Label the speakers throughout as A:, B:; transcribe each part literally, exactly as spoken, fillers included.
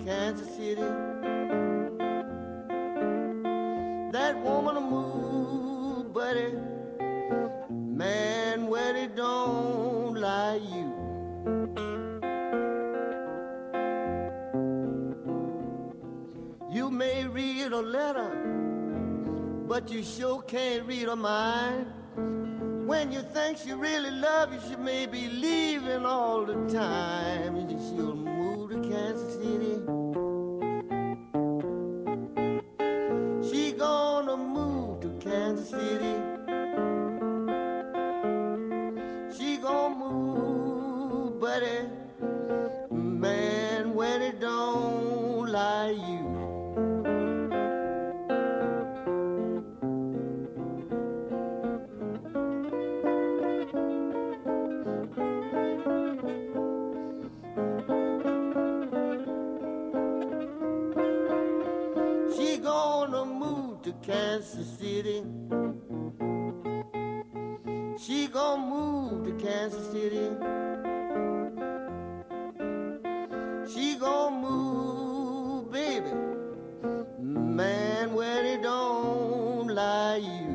A: Kansas City. That woman will move, buddy, man, where they don't like you. You may read a letter, but you sure can't read her mind. When you think she really loves you, she may be leaving all the time. And she'll move to Kansas City. She gonna move to Kansas City. She gonna move, buddy, man, where they don't like you. Kansas City. She gon' move to Kansas City. She gon' move, baby, man, where they don't like you.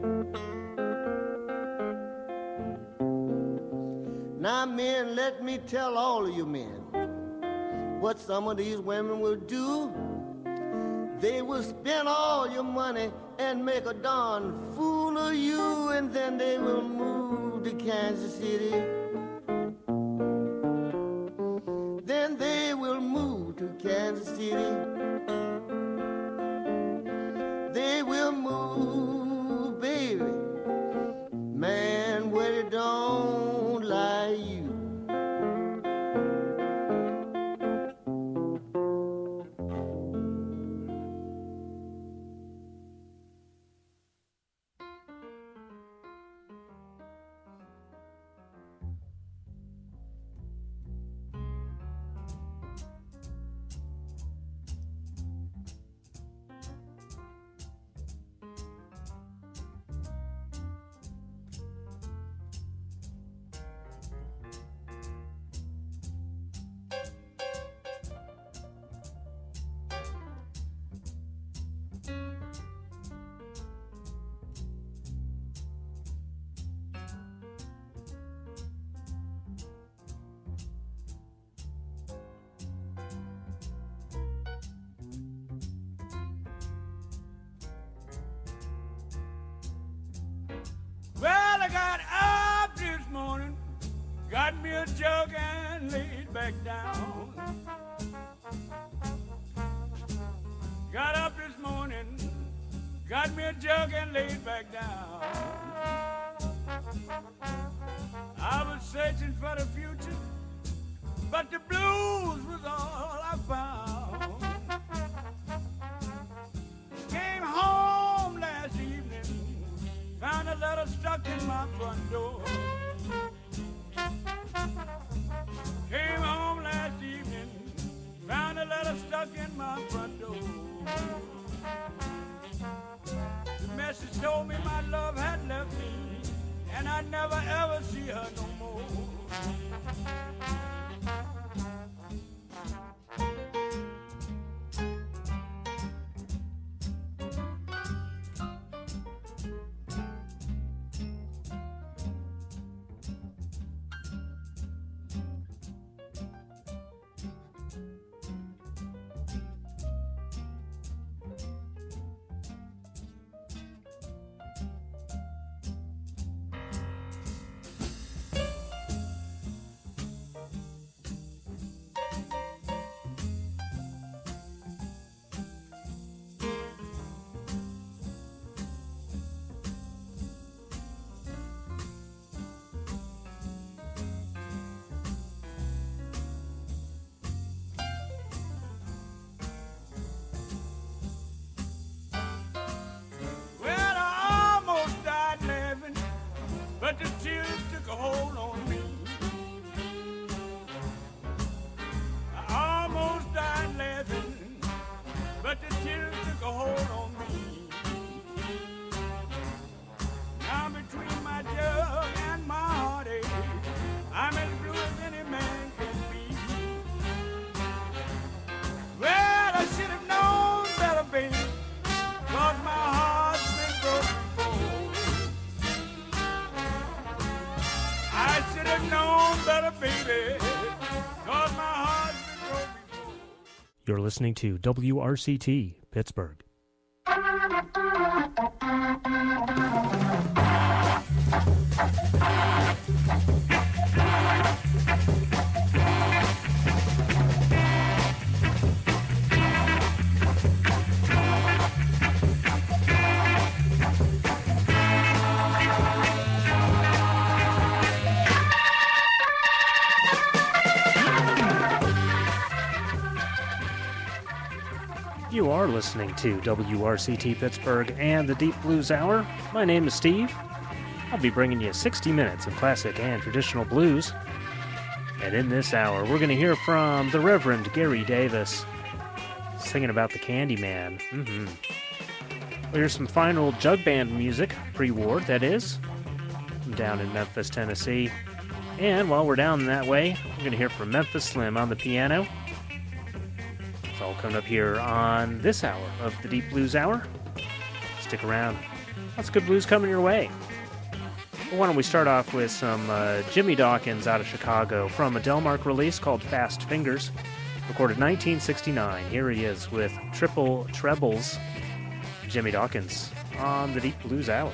A: Now, men, let me tell all of you men what some of these women will do. They will spend all your money and make a darn fool of you, and then they will move to Kansas City. Then they will move to Kansas City. They will move, baby, man, where they don't like you.
B: Well, I got up this morning, got me a jug and laid back down. Got up this morning, got me a jug and laid back down. I was searching for the future, but the blues was all I found. Came home last evening, found a letter stuck in my front door. Came home last evening, found a letter stuck in my front door. The message told me my love had left me, and I'd never ever see her no more. But the tears took a hold on me. I almost died laughing, but the tears took a hold on me. Now between my jug and my heartache, I'm as blue as any man can be. Well, have known better, baby, 'cause my heart's been broken before.
C: You're listening to W R C T, Pittsburgh. You are listening to W R C T Pittsburgh and the Deep Blues Hour. My name is Steve. I'll be bringing you sixty minutes of classic and traditional blues. And in this hour, we're going to hear from the Reverend Gary Davis singing about the Candyman. Mm-hmm. We'll hear some fine old jug band music, pre-war, that is, from down in Memphis, Tennessee. And while we're down that way, we're going to hear from Memphis Slim on the piano. It's all coming up here on this hour of the Deep Blues Hour. Stick around. Lots of good blues coming your way. Well, why don't we start off with some uh, Jimmy Dawkins out of Chicago from a Delmark release called Fast Fingers, recorded nineteen sixty-nine. Here he is with Triple Trebles, Jimmy Dawkins on the Deep Blues Hour.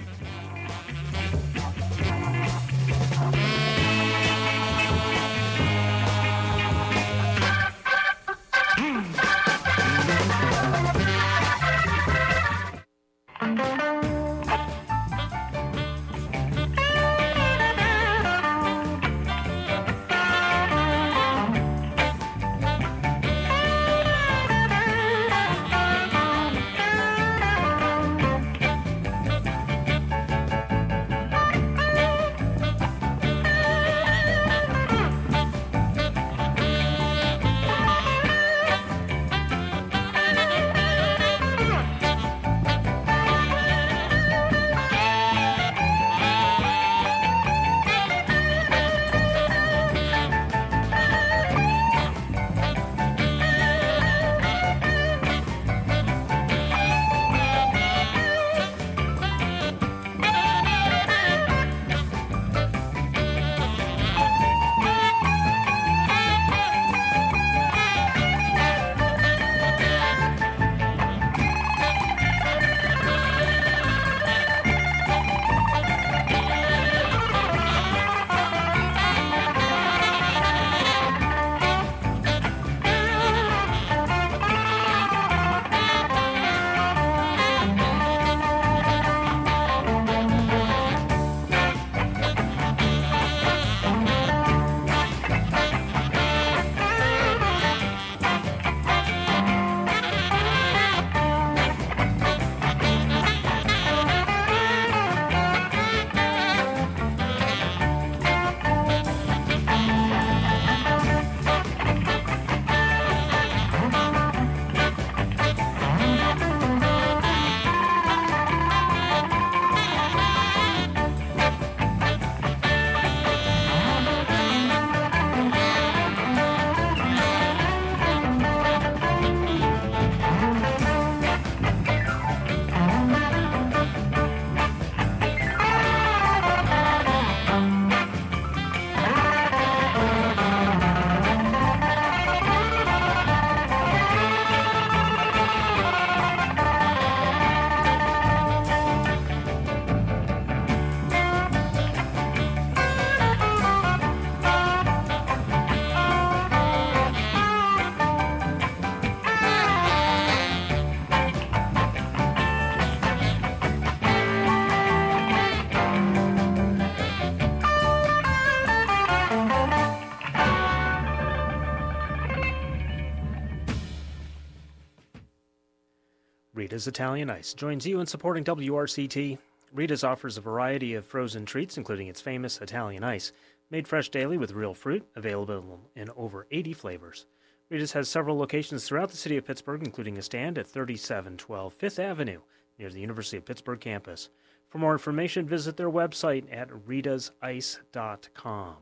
C: Rita's Italian Ice joins you in supporting W R C T. Rita's offers a variety of frozen treats, including its famous Italian Ice, made fresh daily with real fruit, available in over eighty flavors. Rita's has several locations throughout the city of Pittsburgh, including a stand at thirty-seven twelve Fifth Avenue, near the University of Pittsburgh campus. For more information, visit their website at ritas ice dot com.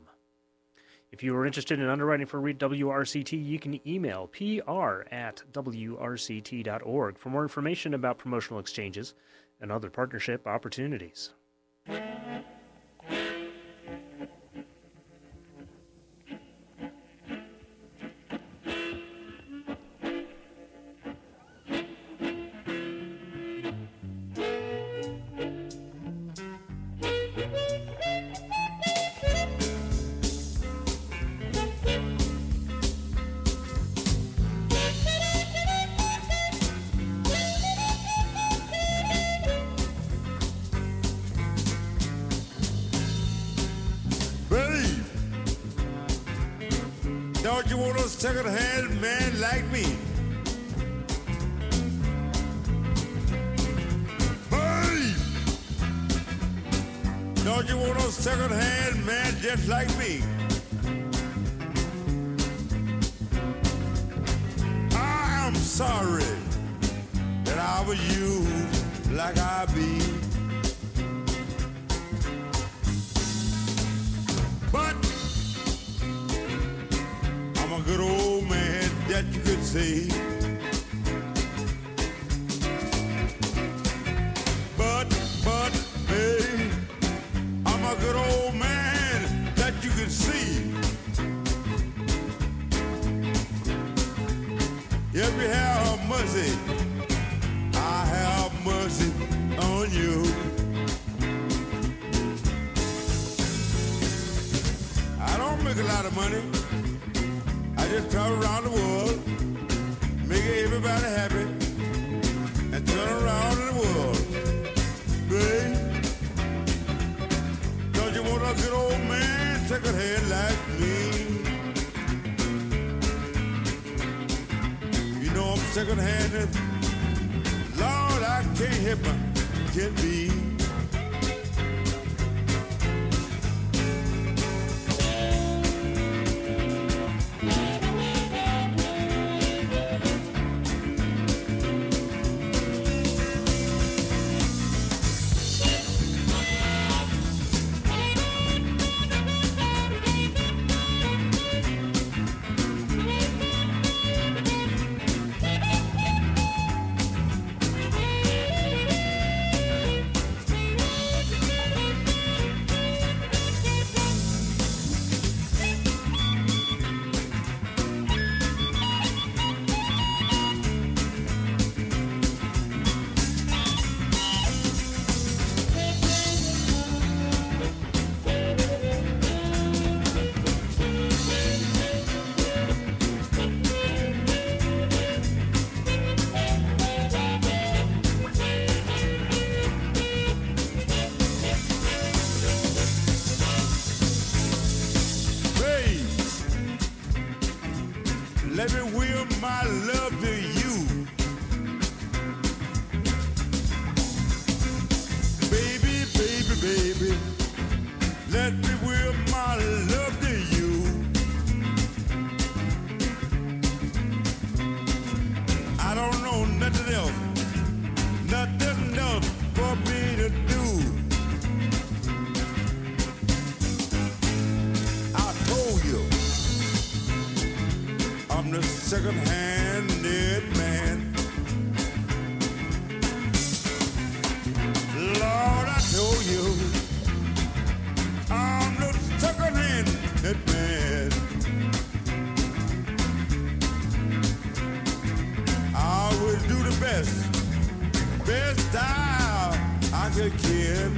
C: If you are interested in underwriting for W R C T, you can email P R at W R C T dot org for more information about promotional exchanges and other partnership opportunities.
D: second-hand man like me. Hey! Don't you want a second-hand man just like me? I am sorry that I was used like I be. But I'm a good old man that you could say. But, but, babe, I'm a good old man that you can see. If you have mercy, I have mercy on you. I don't make a lot of money. I just travel around the world, make everybody happy, and turn around in the world. Babe, don't you want a good old man, second hand like me? You know I'm second-handed. Lord, I can't help it, can't be. Let me will my love to you. Baby, baby, baby. Let me will my love to you. I don't know nothing else, nothing else for me to do. I told you I'm the second-handed man. Lord, I told you I'm the second-handed man. I will do the best, best style I could can.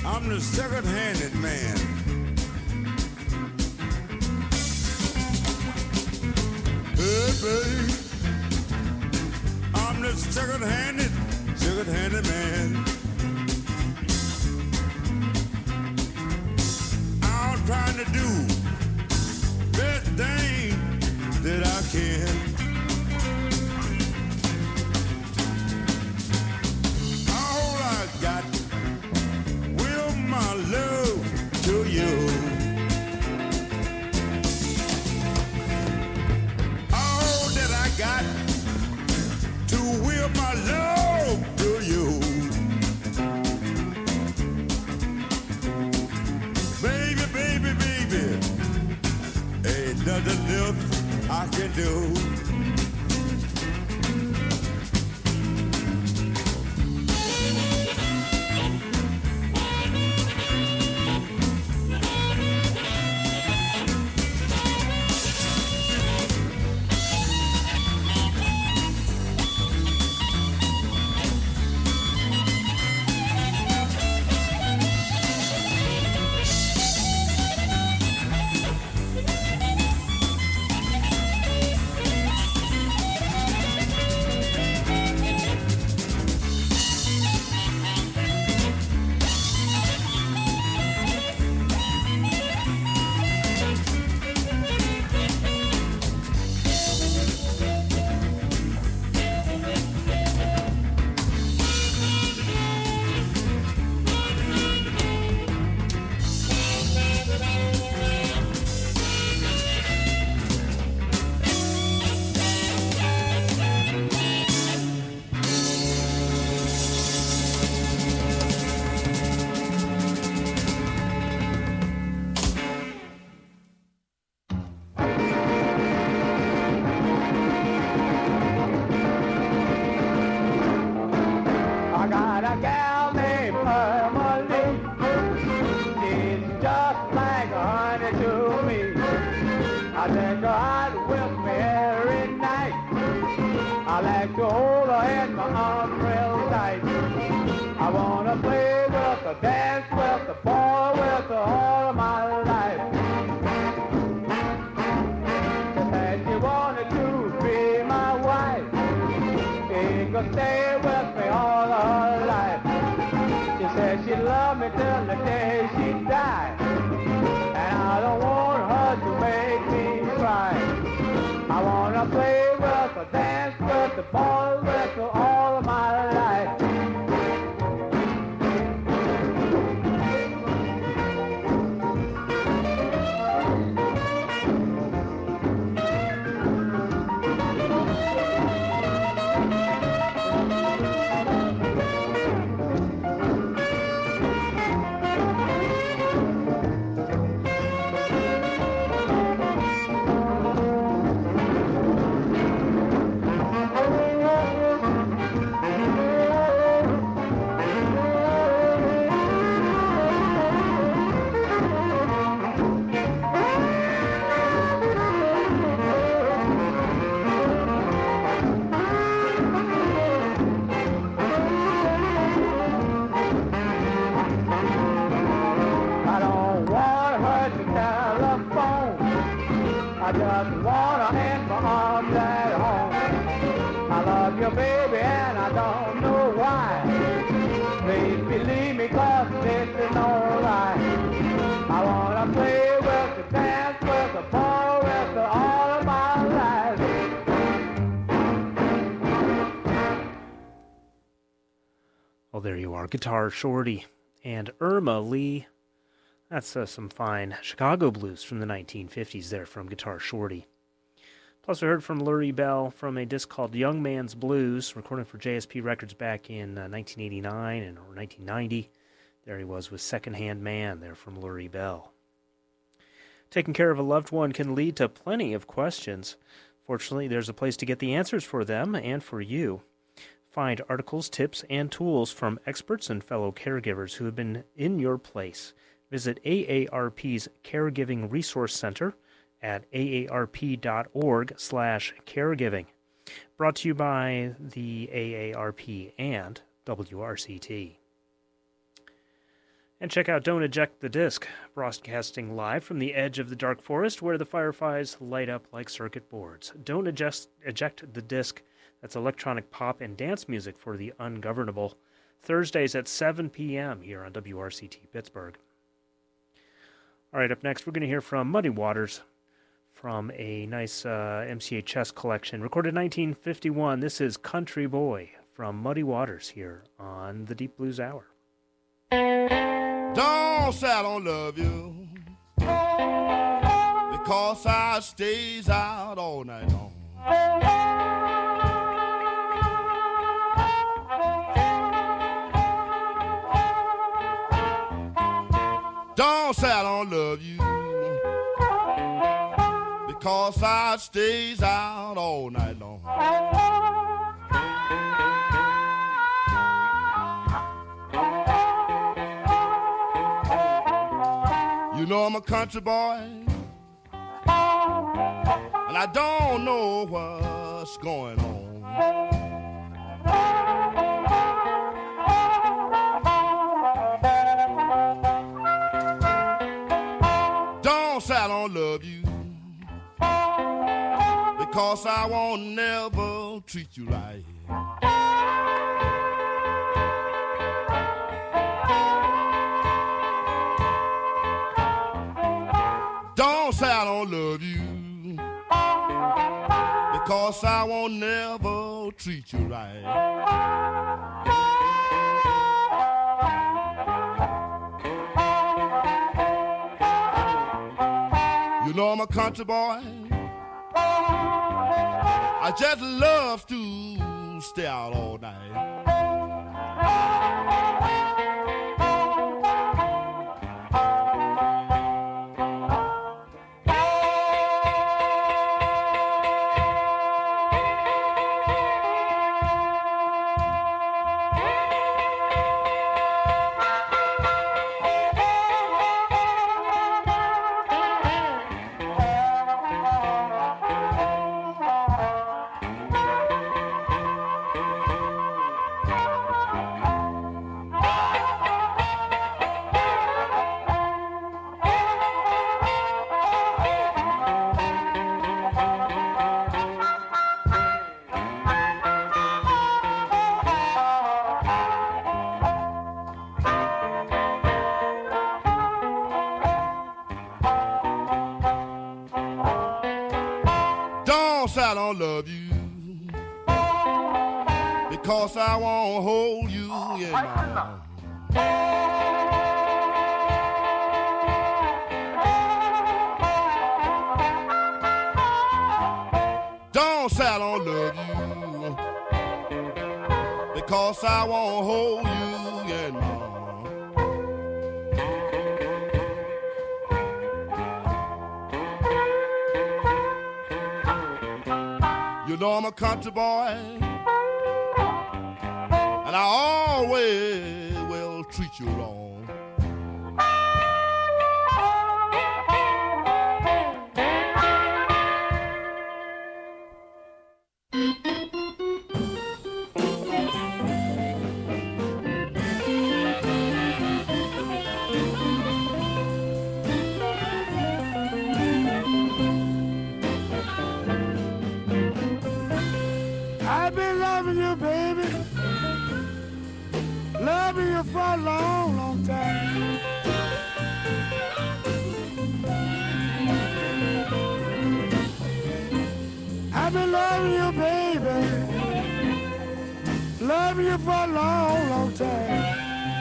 D: I'm the second-handed man. Hey, babe, I'm the second-handed, second-handed man. I'm trying to do best thing that I can. All I got will my love to you. All that I got to will my love to you. Baby, baby, baby, ain't nothing else I can do.
C: Well, there you are, Guitar Shorty and Irma Lee. That's uh, some fine Chicago blues from the nineteen fifties there from Guitar Shorty. Plus, we heard from Lurie Bell from a disc called Young Man's Blues, recorded for J S P Records back in uh, nineteen eighty-nine and or nineteen ninety. There he was with Secondhand Man there from Lurie Bell. Taking care of a loved one can lead to plenty of questions. Fortunately, there's a place to get the answers for them and for you. Find articles, tips, and tools from experts and fellow caregivers who have been in your place. Visit A A R P's Caregiving Resource Center at A A R P dot org slash caregiving. Brought to you by the A A R P and W R C T. And check out Don't Eject the Disc, broadcasting live from the edge of the dark forest where the fireflies light up like circuit boards. Don't eject, eject the Disc. That's electronic pop and dance music for the ungovernable. Thursdays at seven p.m. here on W R C T Pittsburgh. All right, up next we're going to hear from Muddy Waters from a nice uh, M C H S collection. Recorded nineteen fifty-one, this is Country Boy from Muddy Waters here on the Deep Blues Hour.
D: Don't say I don't love you, because I stays out all night long. Don't say I don't love you, because I stays out all night long. You know I'm a country boy, and I don't know what's going on. Don't say I don't love you, because I won't never treat you right. Don't say I don't love you, because I won't never treat you right. You know I'm a country boy, I just love to stay out all night. I don't love you, because I won't hold you in my arms. Don't say I don't love you, because I won't hold you in my arms. You know I'm a country boy, and I always will treat you wrong.
B: For a long, long time. I've been loving you, baby, loving you for a long, long time.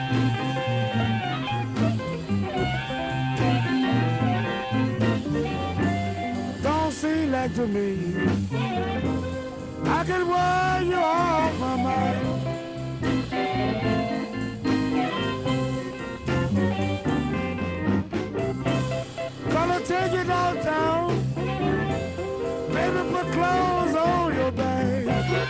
B: Don't seem like to me I can wear you off my mind. Take you downtown, maybe put clothes on your back.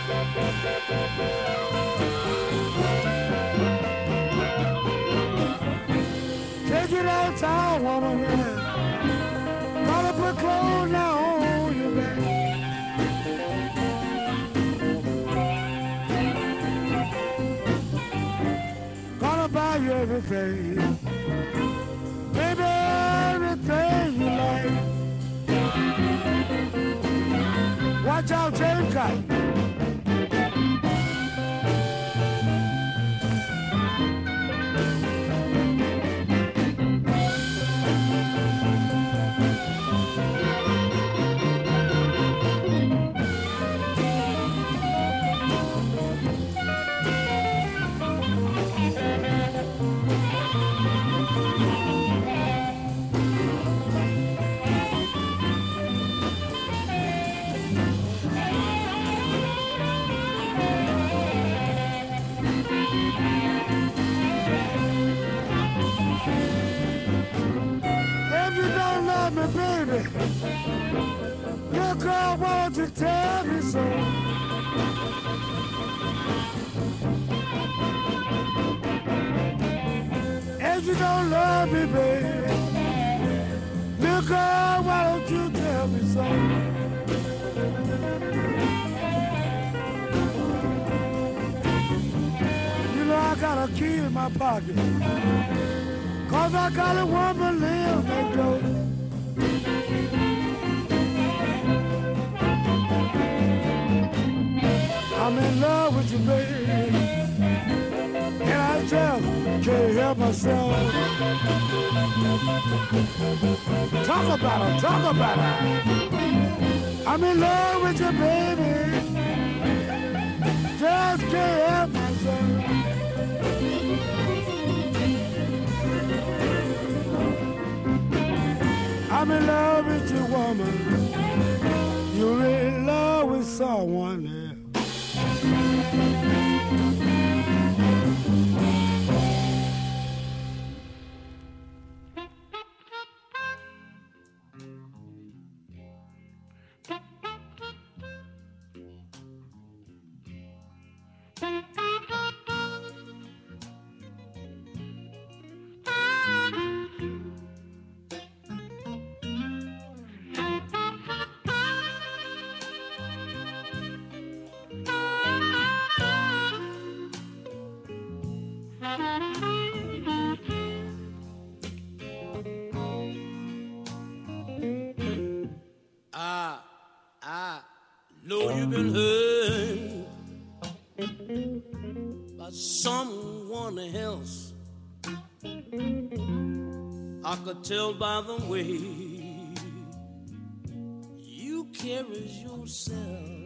B: Take you downtown, woman, yeah. Gonna put clothes now on your back. Gonna
E: buy you everything. Baby, everything you like. Watch out, James Cotton. Baby, look, girl, won't you tell me so? If you don't love me, baby, look, girl, why don't you tell me so? You know I got a key in my pocket, 'cause I got a woman live next door. I'm in love with you, baby, and I just can't help myself. Talk about it, talk about it. I'm in love with you, baby, just can't help myself. I'm in love with you, woman. You're in love with someone else.
F: Tell by the way you carry yourself.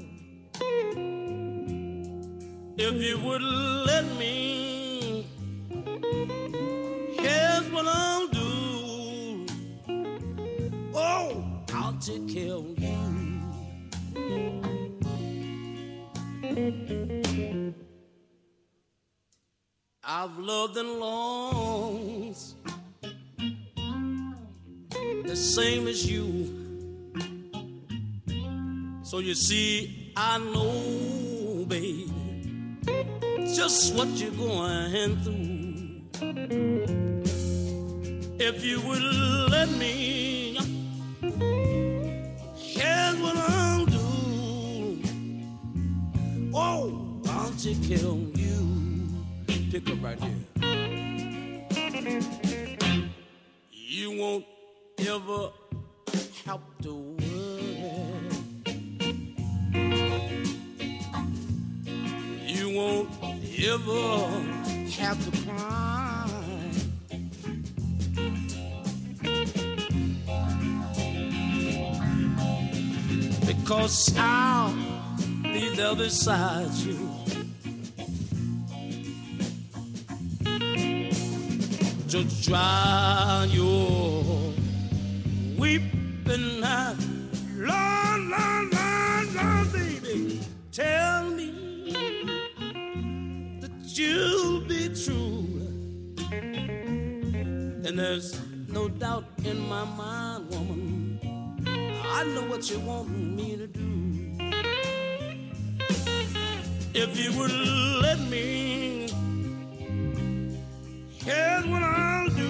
F: If you would let me, here's what I'll do. Oh, I'll take care of you. I've loved and lost the same as you. So you see, I know, baby, just what you're going through. If you would let me, here's what I'll do. Oh, I'll take care of you. Pick up right here. You won't ever have to worry. You won't ever have to cry. Because I'll be there beside you. To dry your weeping eyes. Lord, Lord, Lord, Lord, baby, tell me that you'll be true. And there's no doubt in my mind, woman, I know what you want me to do. If you would let me, here's what I'll do.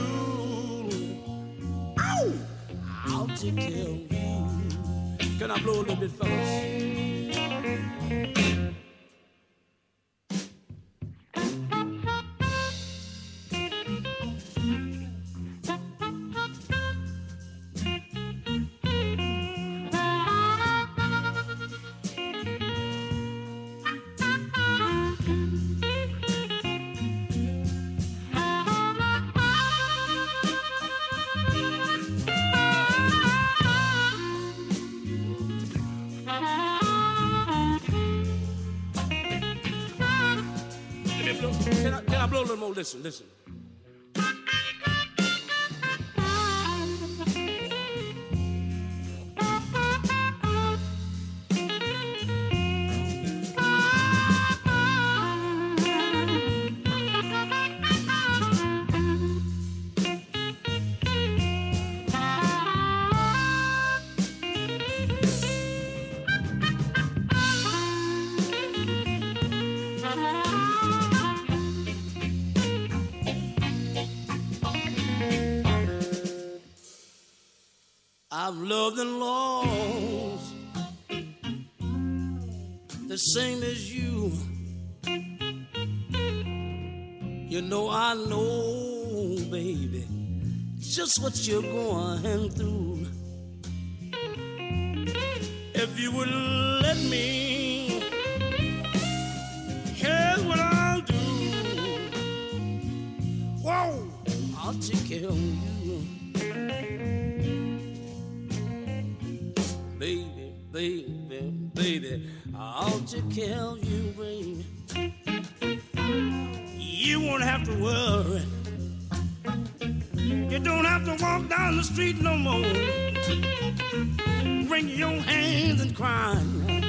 F: Ow! I'll take care of you. Can I blow a little bit, fellas? little more. Listen, listen. I've loved and lost the same as you. You know I know, baby, just what you're going through. If you would let me, here's what I'll do. Whoa, I'll take care of you. Baby, baby, baby, I'll take care of you, baby. You won't have to worry. You don't have to walk down the street no more, wring your hands and cry.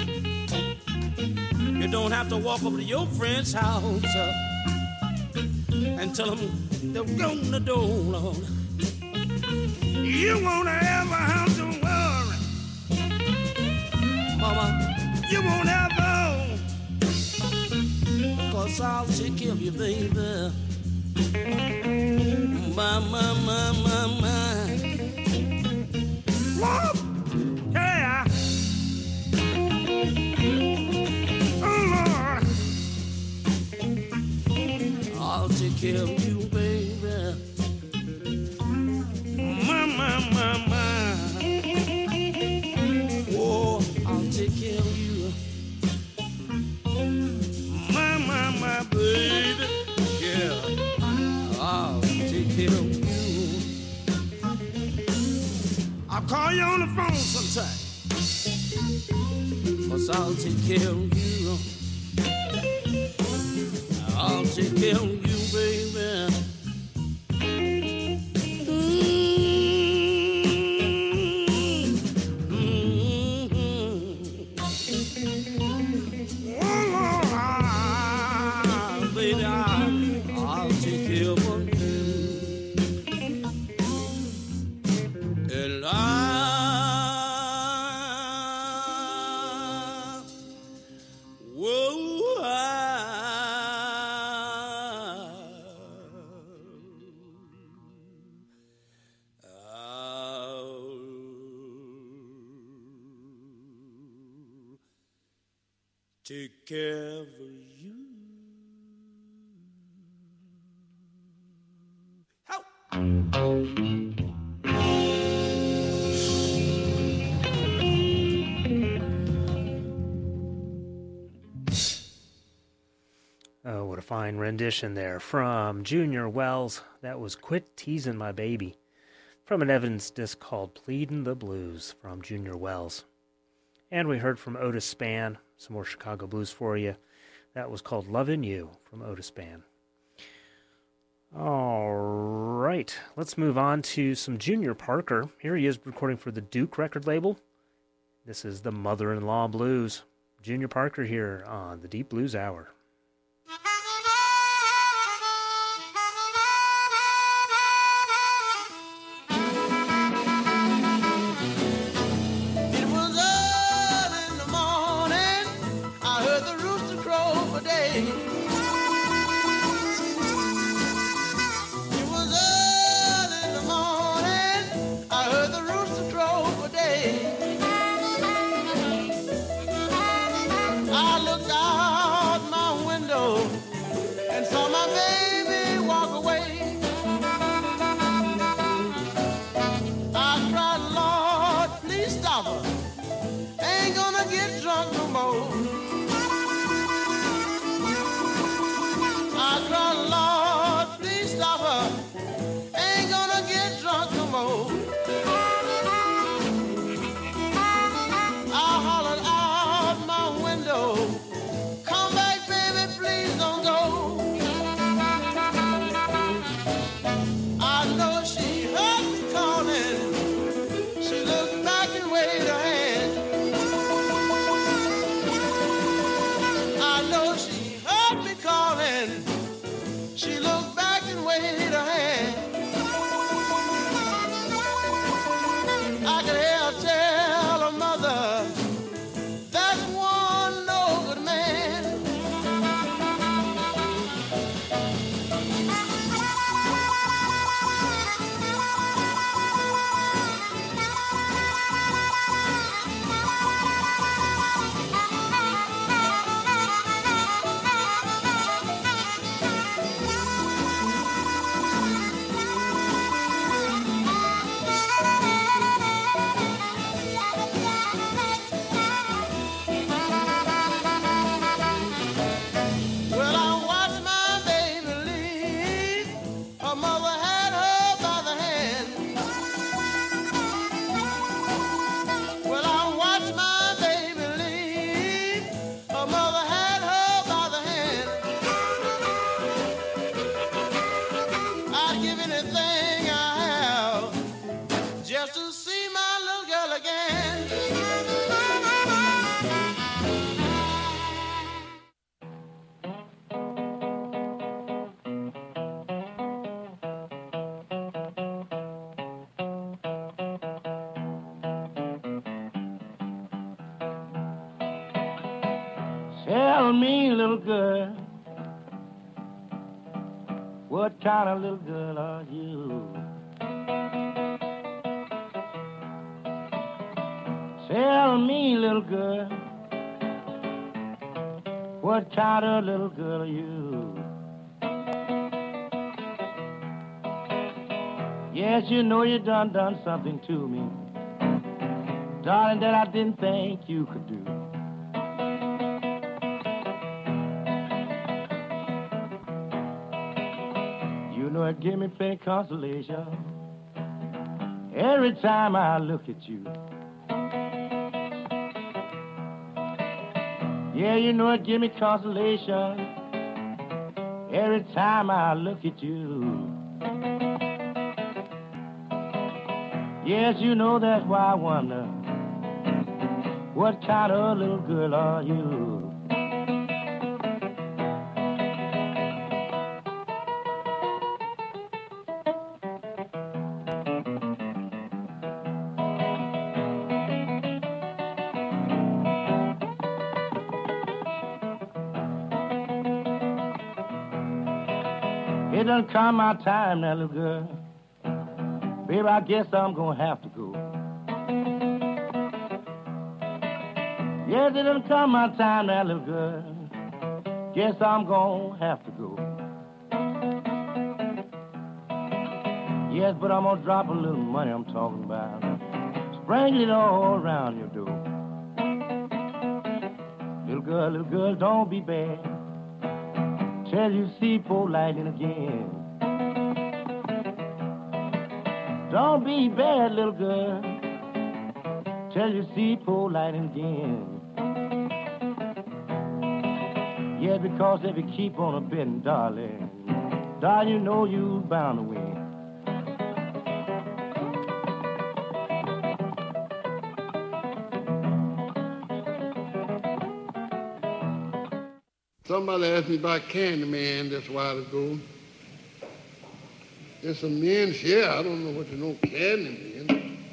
F: You don't have to walk over to your friend's house uh, and tell them to open the door, Lord. You won't ever have to worry. Mama, you won't ever, cause I'll take care of you, baby. My, my, my, my, my. Whoa! Yeah! Oh, Lord! I'll take care of you, baby. My, my, my, my. Take care of you, my, my, my baby, yeah, I'll take care of you. I'll call you on the phone sometime, cause I'll take care of you. I'll take care of you, baby. Take care of you. How?
C: Oh, what a fine rendition there from Junior Wells. That was Quit Teasing My Baby, from an Evans disc called Pleadin' the Blues from Junior Wells. And we heard from Otis Spann, some more Chicago blues for you. That was called Lovin' You from Otis Spann. All right, let's move on to some Junior Parker. Here he is recording for the Duke record label. This is the Mother-in-Law Blues. Junior Parker here on the Deep Blues Hour.
A: I looked out my I'd give anything I have just to see my little girl again.
G: Tell me, little girl, what kind of little girl are you? Tell me, little girl, what kind of little girl are you? Yes, you know you done done something to me, darling, that I didn't think you could do. You know it give me plenty consolation every time I look at you. Yeah, you know it give me consolation every time I look at you. Yes, you know that's why I wonder, what kind of little girl are you? It done come my time now, little girl. Baby, I guess I'm gonna have to go. Yes, it done come my time now, little girl. Guess I'm gonna have to go. Yes, but I'm gonna drop a little money I'm talking about. Sprinkle it all around your door. Little girl, little girl, don't be bad till you see poor lightning again. Don't be bad, little girl, till you see poor lightning again. Yeah, because if you keep on a betting, darling, darling, you know you bound to win.
E: Somebody asked me about Candyman just a while ago. There's some men here, I don't know what you know Candyman.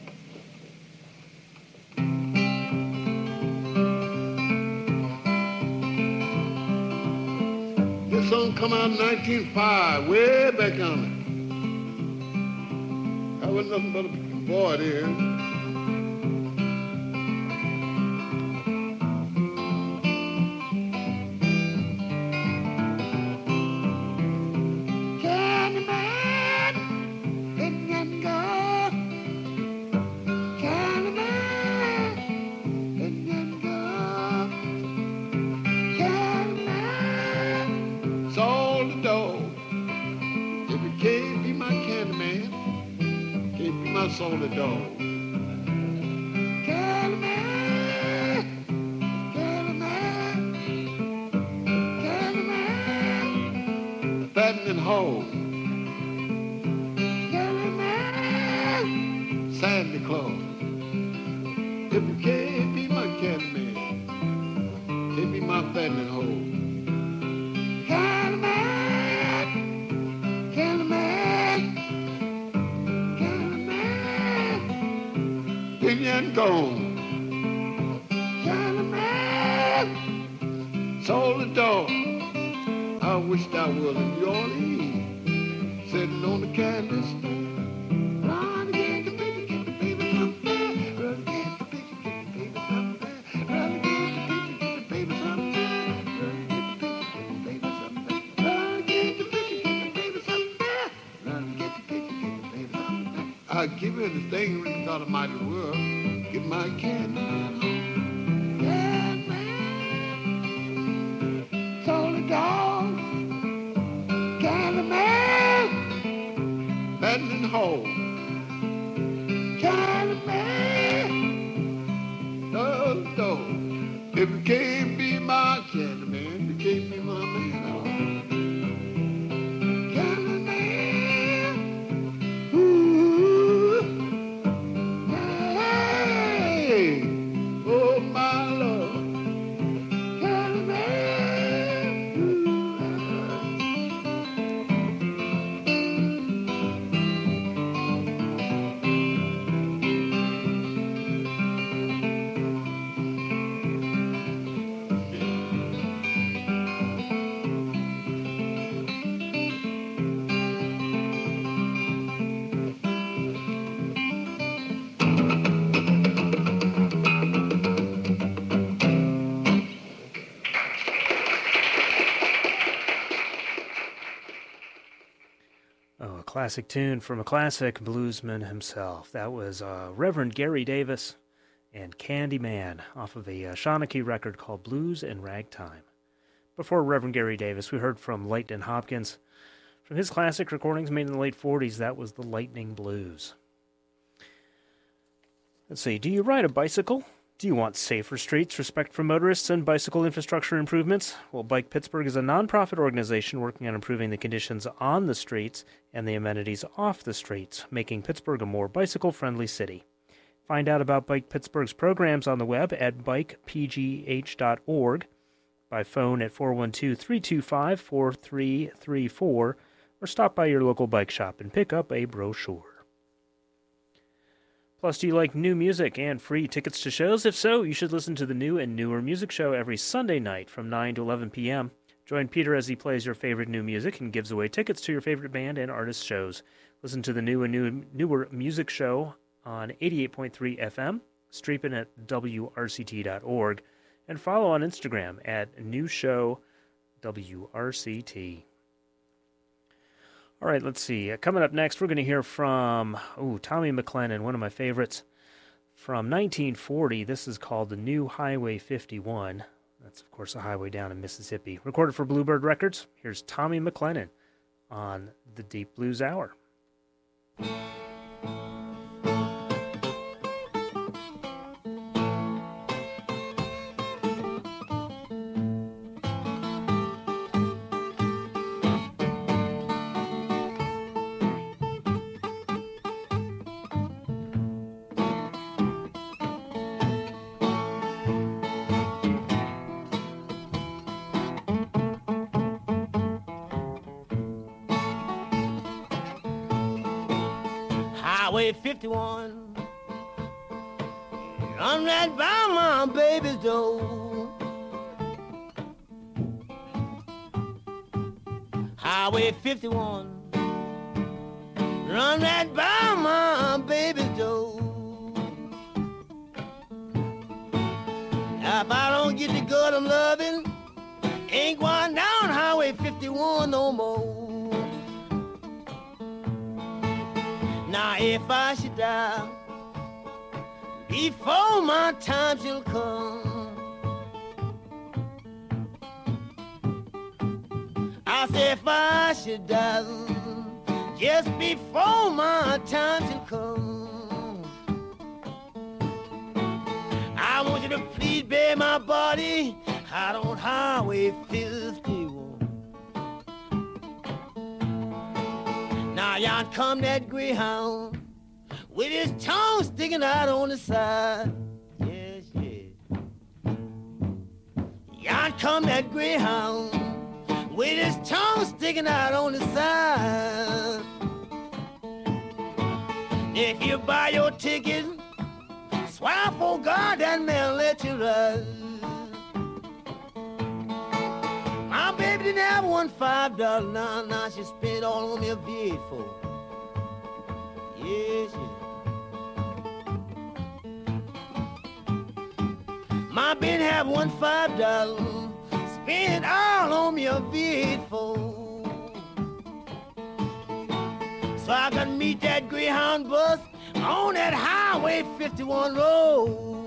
E: This song come out in nineteen oh five, way back on it. I wasn't nothing but a boy there. Sold the dog. Candyman, Candyman, Candyman, fattening hoe. Candyman, Santa Claus. If you can't be my Candyman, can't be my fattening hoe. Candyman, Candyman. And gone. Johnny Man sold the dog. I wished I was in New Orleans, sitting on the candy stand. Run to get the baby, get the baby somewhere. Run to get the baby, get the baby somewhere. Run to get the baby, get the baby somewhere. Run to get the baby, get the baby somewhere. Run to get the baby, get the baby somewhere. I'd give anything in the God Almighty world. Get my Candyman home. Candyman sold a dog. Candyman fattening hoe. Candyman sold a dog. If you can't be my Candyman, you can't be my man. Candyman,
C: classic tune from a classic bluesman himself. That was uh, Reverend Gary Davis and Candy Man off of a uh, Shawnee record called Blues and Ragtime. Before Reverend Gary Davis, we heard from Lightnin' Hopkins. From his classic recordings made in the late forties, that was the Lightning Blues. Let's see, do you ride a bicycle? Do you want safer streets, respect for motorists, and bicycle infrastructure improvements? Well, Bike Pittsburgh is a nonprofit organization working on improving the conditions on the streets and the amenities off the streets, making Pittsburgh a more bicycle-friendly city. Find out about Bike Pittsburgh's programs on the web at bike p g h dot org, by phone at four one two, three two five, four three three four, or stop by your local bike shop and pick up a brochure. Plus, do you like new music and free tickets to shows? If so, you should listen to the New and Newer Music Show every Sunday night from nine to eleven p.m. Join Peter as he plays your favorite new music and gives away tickets to your favorite band and artist shows. Listen to the New and New, Newer Music Show on eighty-eight point three F M, stream it at w r c t dot org, and follow on Instagram at New Show W R C T. All right, let's see. Uh, coming up next, we're going to hear from ooh, Tommy McLennan, one of my favorites, from nineteen forty. This is called The New Highway fifty-one. That's, of course, a highway down in Mississippi. Recorded for Bluebird Records, here's Tommy McLennan on the Deep Blues Hour.
A: Highway fifty-one, I'm right by my baby's door. Highway fifty-one, run right by my baby's door. If I don't get the good I'm loving, ain't going down Highway fifty-one no more. Now if I should die before my time shall come, I say if I should die just before my time shall come, I want you to please bear my body out on Highway fifty-one. Now yon come that greyhound with his tongue sticking out on the side. Yes, yes. Yon come that greyhound with his tongue sticking out on the side. If you buy your ticket, swear for God that man let you ride. My baby didn't have one five dollars, now, now she spent it all on me a V eight for. Yes, yes. My baby didn't have one five dollars, spent it all on me a V eight for. So I can meet that Greyhound bus on that Highway fifty-one road.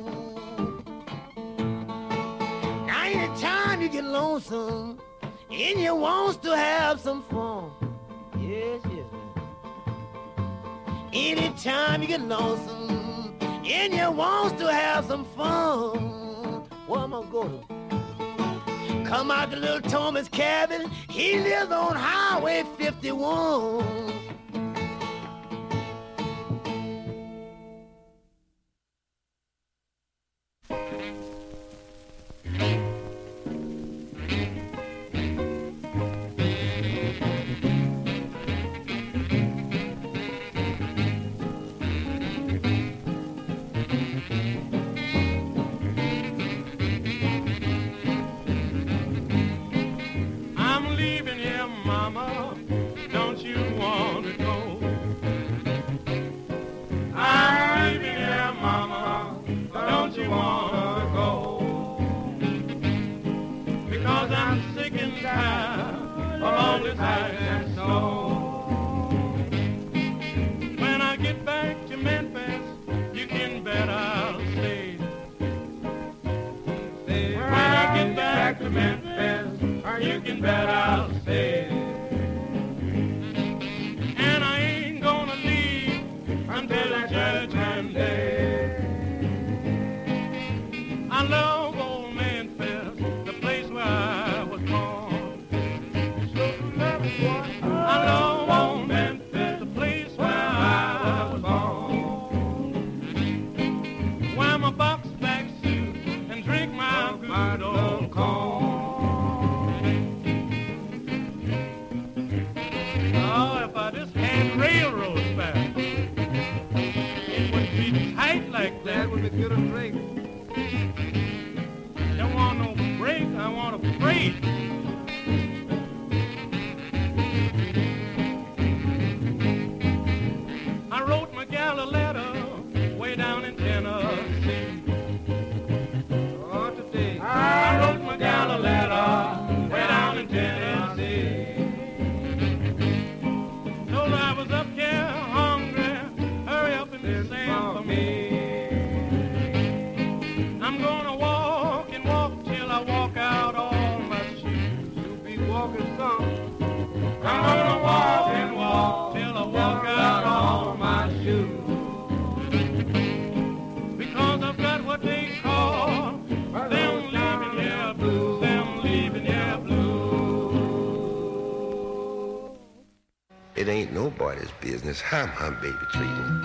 A: Now anytime you get lonesome and you want to have some fun, yes, yes. Anytime you get lonesome and you want to have some fun, where am I going to? Come out to little Thomas' cabin, he lives on Highway fifty-one.
B: I'm leaving here, Mama. Don't you want
F: bet I'll stay. And I ain't gonna leave until the judgment day. I love old Memphis, the place where I was born. I love old Memphis, the place where I was born. Wear my box back suit and drink my good old corn. Oh, if I just had railroads back, it wouldn't be tight like that.
E: That would be good and drink.
F: Don't want no break, I want a freight. I wrote my gal a letter way down in Tennessee.
E: Oh, today.
F: I wrote my gal a letter way down in Tennessee. Told her I was up here hungry, hurry up and send for me. I'm gonna walk and walk till I walk out all my shoes.
E: You'll be walking some.
F: I'm gonna walk and walk till I walk out all my shoes. Because I've got what they call them leaving here blues, them leaving here blues.
H: It ain't nobody's business how my baby treating.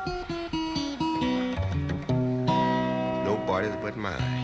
H: Nobody's but mine.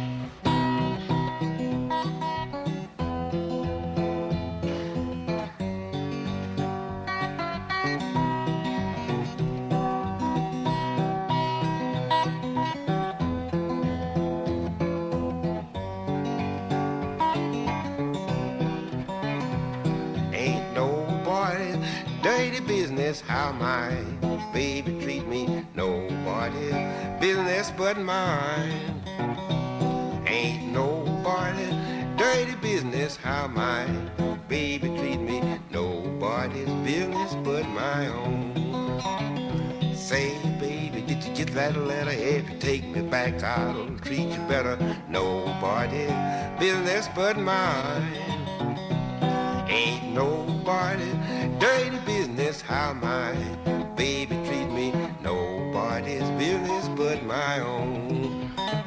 H: Ain't nobody's dirty business how my baby treat me. Nobody's business but mine. Ain't nobody's dirty business how my baby treat me. Nobody's business but my own. Say, baby, did you get that letter? If you take me back, I'll treat you better. Nobody's business but mine. Ain't nobody dirty business how my baby treat me. Nobody's business but my own.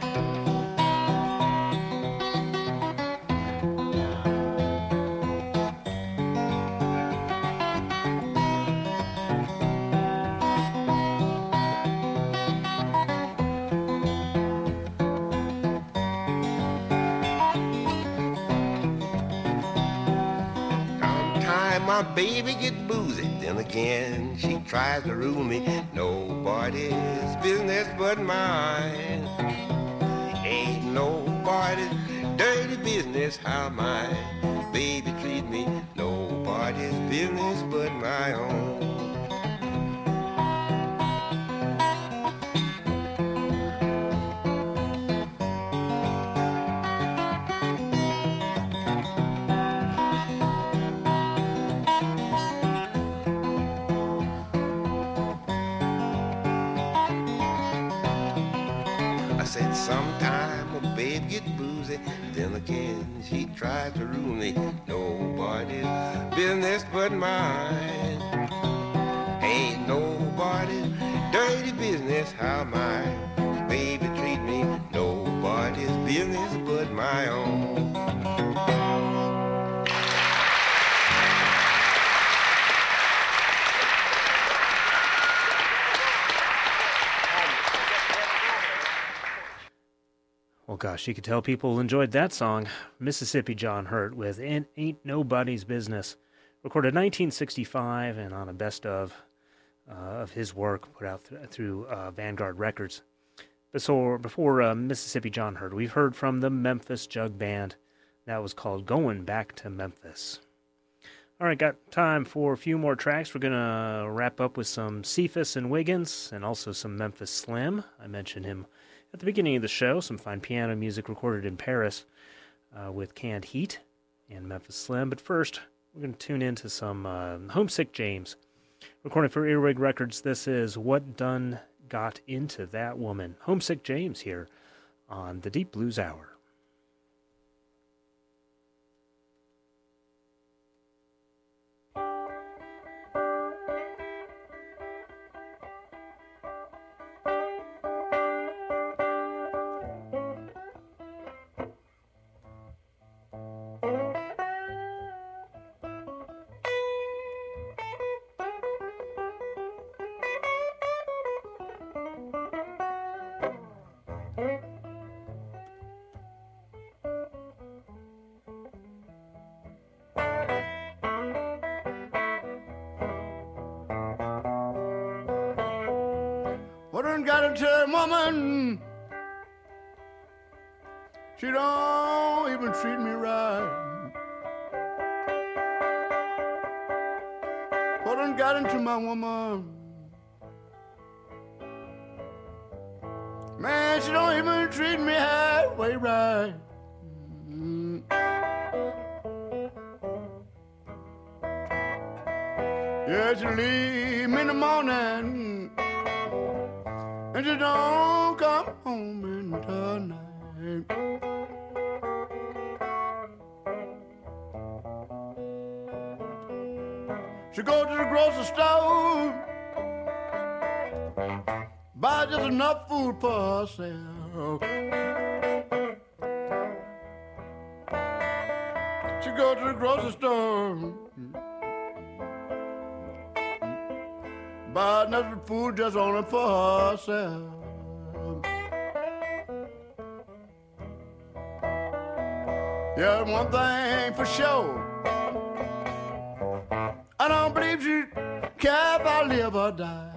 H: My baby get boozy, then again she tries to rule me. Nobody's business but mine. Ain't nobody's dirty business how my baby treat me. Nobody's business but my own. Sometime a babe get boozy, then again she tries to rule me. Nobody's business but mine. Ain't nobody's dirty business how my baby treat me. Nobody's business but my own.
C: Well, gosh, you could tell people enjoyed that song. Mississippi John Hurt with It Ain't Nobody's Business. Recorded nineteen sixty-five and on a best of uh, of his work put out th- through uh, Vanguard Records. Before, before uh, Mississippi John Hurt, we've heard from the Memphis Jug Band. That was called Going Back to Memphis. All right, got time for a few more tracks. We're going to wrap up with some Cephas and Wiggins and also some Memphis Slim. I mentioned him at the beginning of the show, some fine piano music recorded in Paris uh, with Canned Heat and Memphis Slim. But first, we're going to tune into some uh, Homesick James. Recording for Earwig Records, this is What Done Got Into That Woman. Homesick James here on the Deep Blues Hour.
E: But I got to tell a woman, she don't even treat me right. But I got into my woman, man, she don't even treat me halfway right. Mm. Yeah, she leave me in the morning, and she don't come home until night. She go to the grocery store, buy just enough food for herself. She go to the grocery store, buy enough food just only for herself. Yeah, one thing for sure, I don't believe she care if I live or die.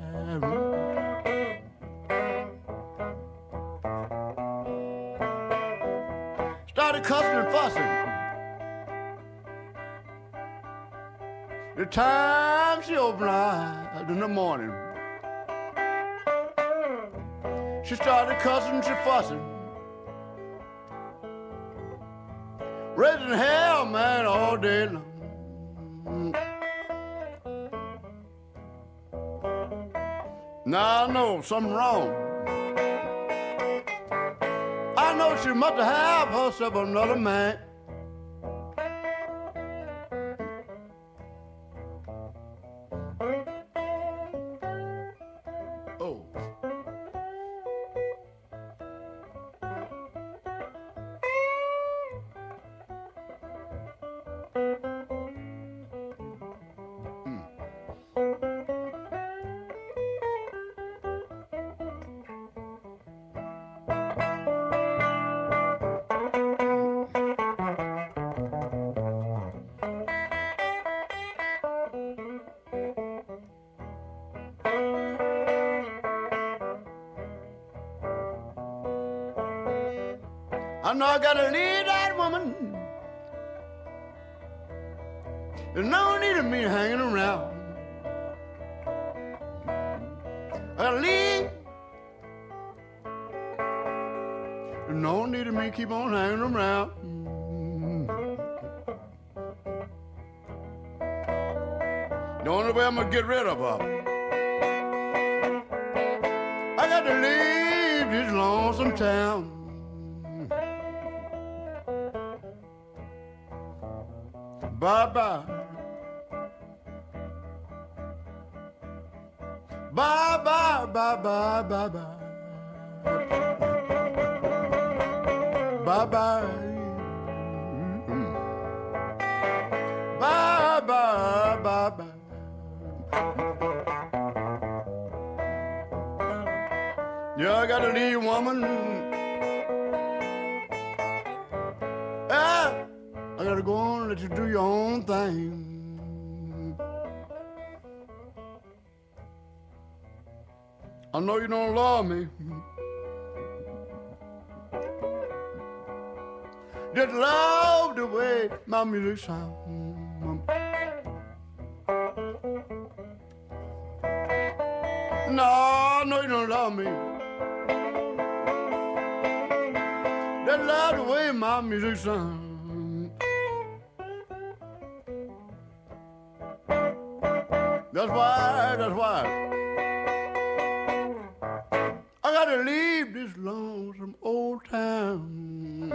E: Started cussing and fussing. The time she opened her eyes in the morning, she started cussing, she fussing, raising hell, man, all day long. Now I know something wrong. I know she must have herself another man. Oh. I know I gotta leave that woman. There's no need of me hanging around. I gotta leave. There's no need of me keep on hanging around. The only way I'm gonna get rid of her, I got to leave this lonesome town. Bye-bye. Bye-bye, bye-bye, bye-bye. Bye-bye. Bye-bye, bye-bye. Yeah, I gotta leave, woman. Ah! I gotta go on and let you do your own thing. I know you don't love me. Just love the way my music sounds. No, I know you don't love me. Just love the way my music sounds. That's why, that's why I gotta leave this lonesome old town.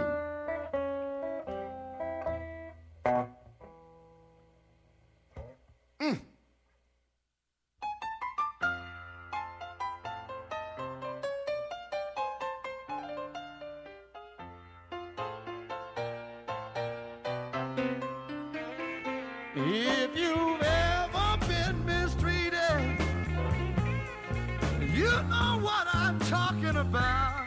E: Mm. If you've ever been mistreated, you know what I'm talking about.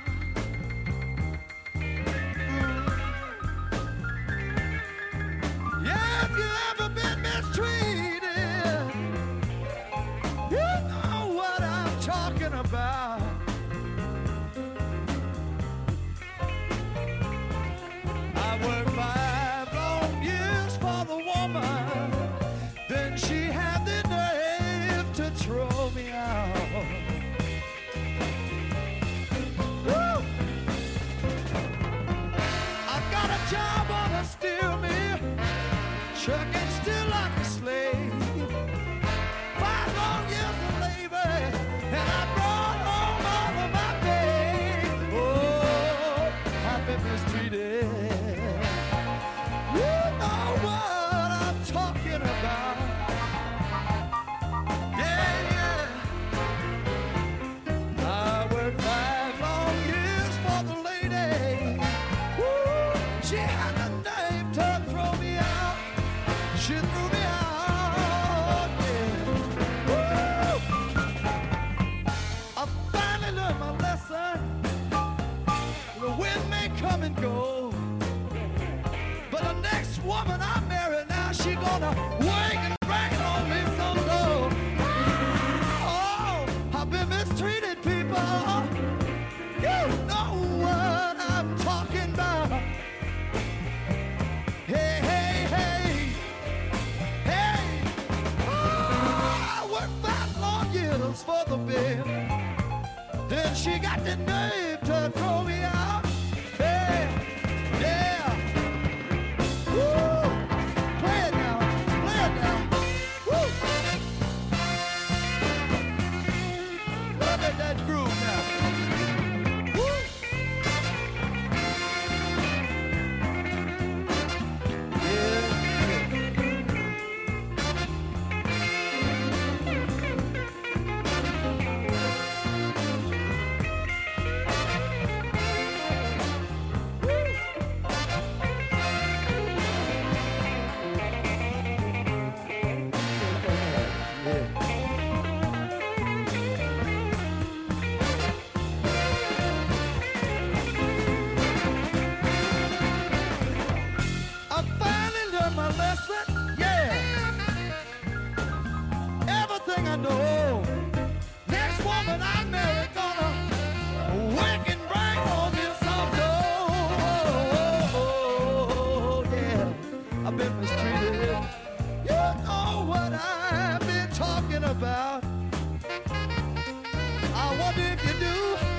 E: Yeah, if you've ever been mistreated, you know what I'm
I: talking about. I worked five long years for the woman, then she had the nerve to throw me out. Woo! I got a job on a steel mill, trucking still like a slave. Five long years of labor, and I brought home all of my pay. Oh, I've been mistreated. You know what I'm talking about. Yeah, yeah. I worked five long years for the lady. Woo, she had the nerve to throw me out. She threw me out, yeah. Woo! I finally learned my lesson. The wind may come and go, but the next woman I marry now, she gonna work and bring it on me some dough. Oh, I've been mistreated, people. You know what I'm talking about. Hey, hey, hey, hey. Oh, I worked five long years for the bill. Then she got the nerve to throw me out. Hey, yeah. Woo! Play it now, play it now. Woo! Look at that groove now. Woo! Yeah. I finally learned my lesson, yeah. Everything I know. Next woman I marry gonna work and bring home me some dough. Yeah, I've been mistreated. You know what I've been talking about. I wonder if you do.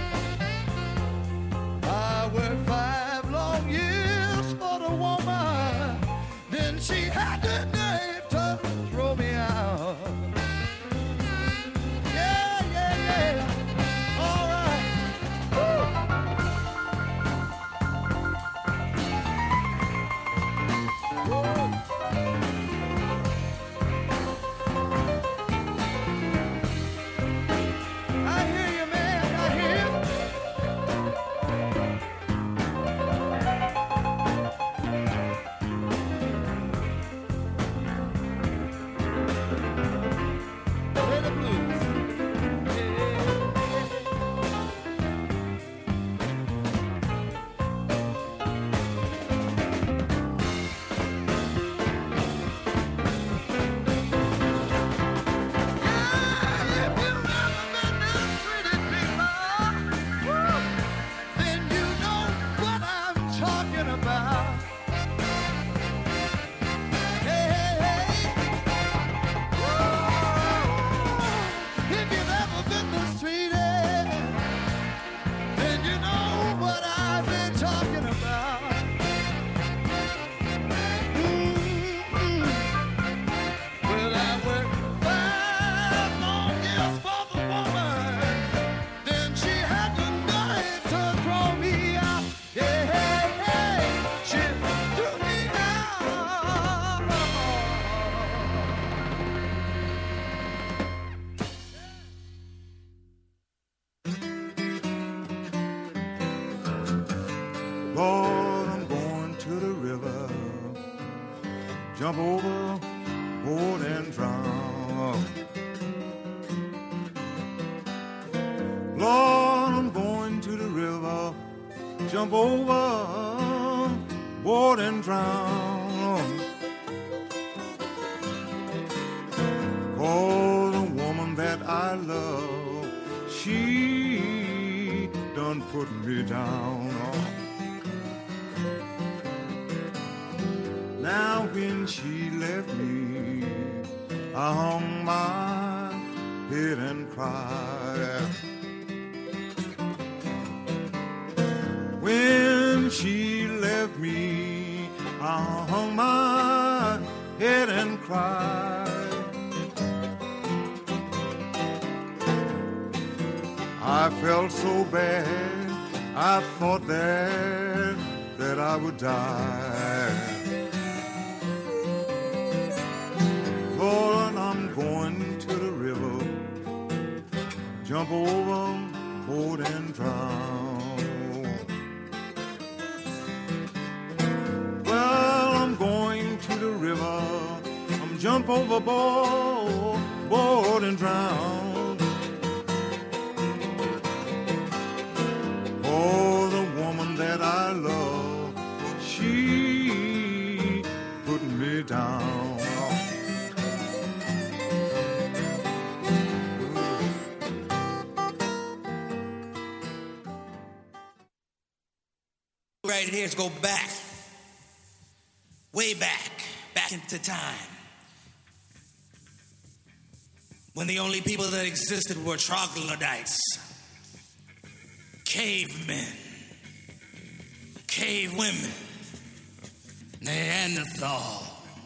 I: I worked five long years for the woman, then she had the nerve to throw me out. Yeah, yeah, yeah. All right. Woo. Woo. I hear you, man. I hear you. Play the blues.
D: Lord, I'm going to the river, jump over, board and drown. Lord, I'm going to the river, jump over, board and drown. Cause the woman that I love she done put me down. Now when she left me, I hung my head and cried. When she left me, I hung my head and cried. I felt so bad, I thought that, that I would die. Lord, I'm going to the river, jump overboard and drown. Well, I'm going to the river, I'm jump overboard, board and drown. Oh, the woman that I love, she put me down.
J: Right here to go back, way back, back into time, when the only people that existed were troglodytes, cavemen, cave women, Neanderthal,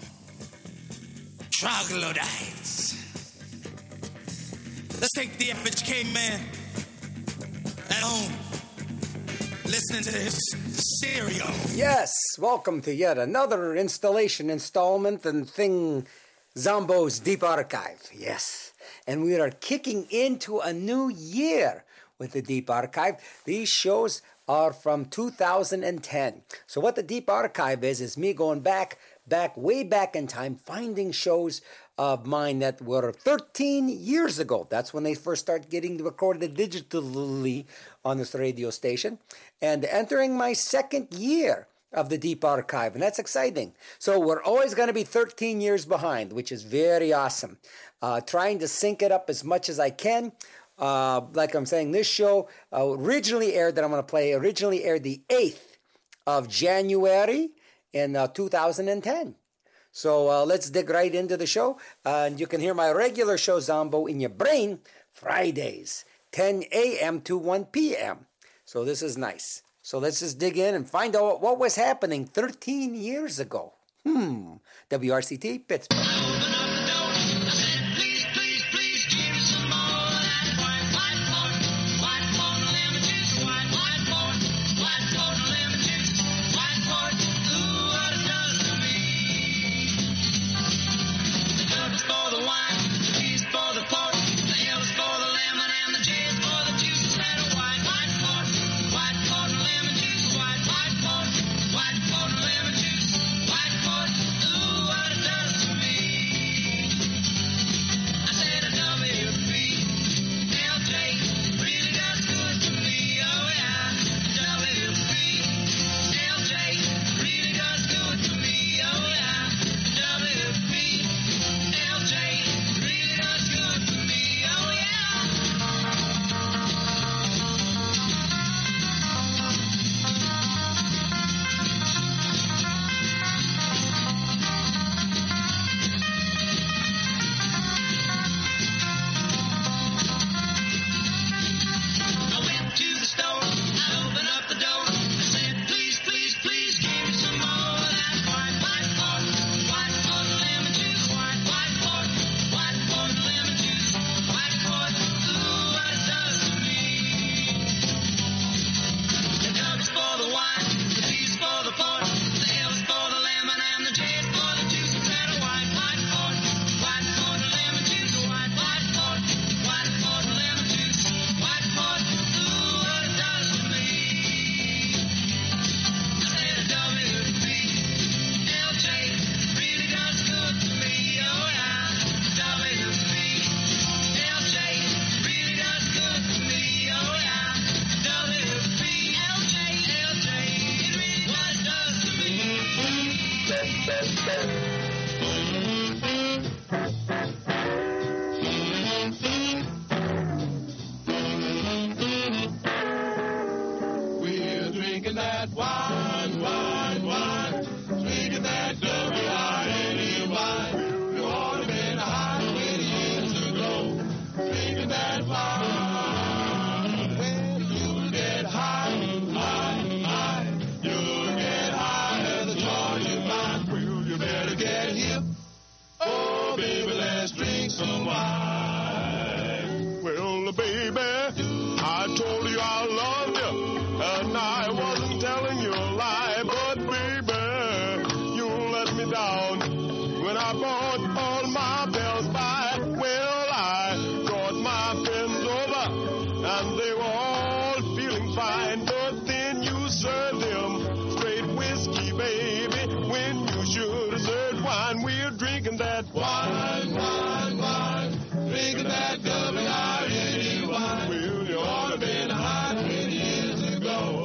J: troglodytes. Let's take the average caveman at home, listening to his stereo.
K: Yes, welcome to yet another installation, installment, and thing, Zombo's Deep Archive. Yes, and we are kicking into a new year with the Deep Archive. These shows are from two thousand ten. So what the Deep Archive is, is me going back, back, way back in time, finding shows of mine that were thirteen years ago. That's when they first started getting recorded digitally on this radio station. And entering my second year of the Deep Archive, and that's exciting. So we're always going to be thirteen years behind, which is very awesome. Uh, trying to sync it up as much as I can. Uh, like I'm saying, this show uh, originally aired, that I'm going to play, originally aired the eighth of January in uh, two thousand ten. So uh, let's dig right into the show. Uh, and you can hear my regular show, Zombo, in your brain, Fridays, ten a.m. to one p.m. So this is nice. So let's just dig in and find out what was happening thirteen years ago. Hmm. W R C T, Pittsburgh.
L: that wine, wine, wine. Drinking that W I N E wine. You ought to been high twenty years ago. Drinking that wine. When you get high, high, high. You'll get high as a joy you find. Well, you better get hip. Oh, baby, let's drink some wine.
E: Well, baby, I told you I love